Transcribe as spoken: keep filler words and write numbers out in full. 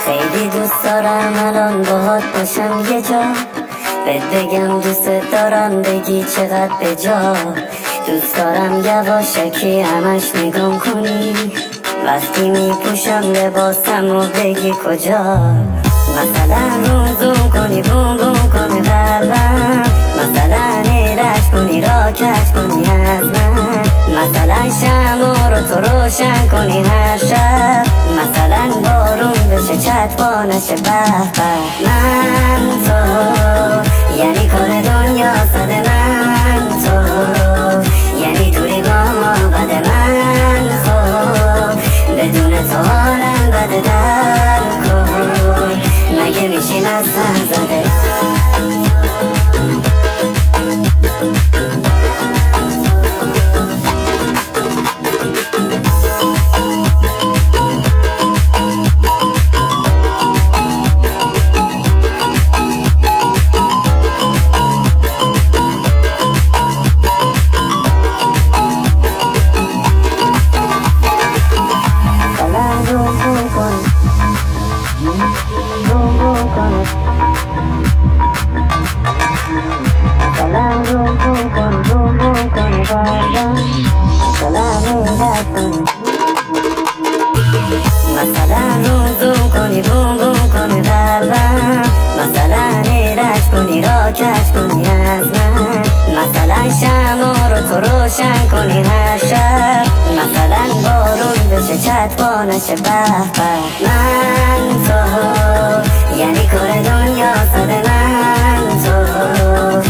خیلی دوست دارم الان باهات باشم یه جا، بهت بگم دوست دارم بگی چقدر به جا. دوست دارم یواشکی همش نگام کنی وقتی میپوشم لباسم و بگی کجا. مثلا روم زوم کنی بوم بوم کنی قلبم، مثلا ایرش کنی را کش کنی از من، مثلا شمع رو تو روشن کنی هر شب، مثلا بارون بشه چتبا نشه به به. من تو یعنی کار دنیا صد من تو، یعنی دوری با ما بد من خب، بدون تو حالم بده در کن، مگه میشیم از سر زده. مثلا روم زوم کنی بوم بوم کنی قلبم، مثلا ایرش کنی را کش کنی از من، مثلا شمع رو تو روشن کنی هر شب، مثلا بارون بشه چتبا نشه به به. من تو یعنی کار دنیا صد من تو،